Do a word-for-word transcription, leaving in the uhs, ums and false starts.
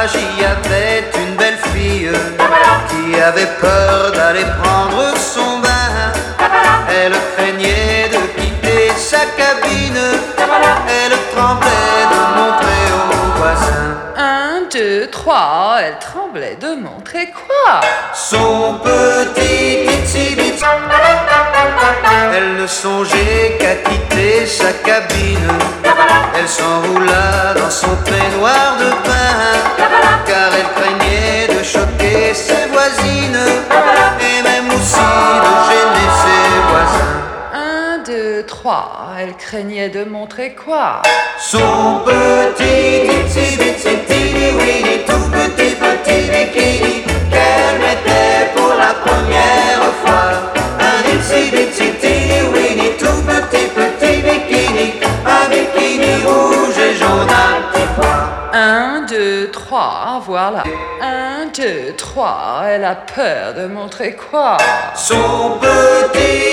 village, il y avait une belle fille qui avait peur d'aller prendre son bain. Elle craignait de quitter sa cabine, elle tremblait de montrer aux voisins. Un, deux, trois, elle tremblait de montrer quoi? Son petit titsibit. Elle ne songeait qu'à quitter sa cabine. Elle s'enroula dans son peignoir de pain, car elle craignait de choquer ses voisines et même aussi de gêner ses voisins. Un, deux, trois, elle craignait de montrer quoi? Son petit titsibitsi tili-wili, tout petit petit bikini qu'elle mettait pour la première fois. Un titsibitsi tili-wili, tout petit petit bikini, un bikini rouge et jaune à petits pois. Un, deux, trois, voilà. Un, deux, trois, elle a peur de montrer quoi? Son petit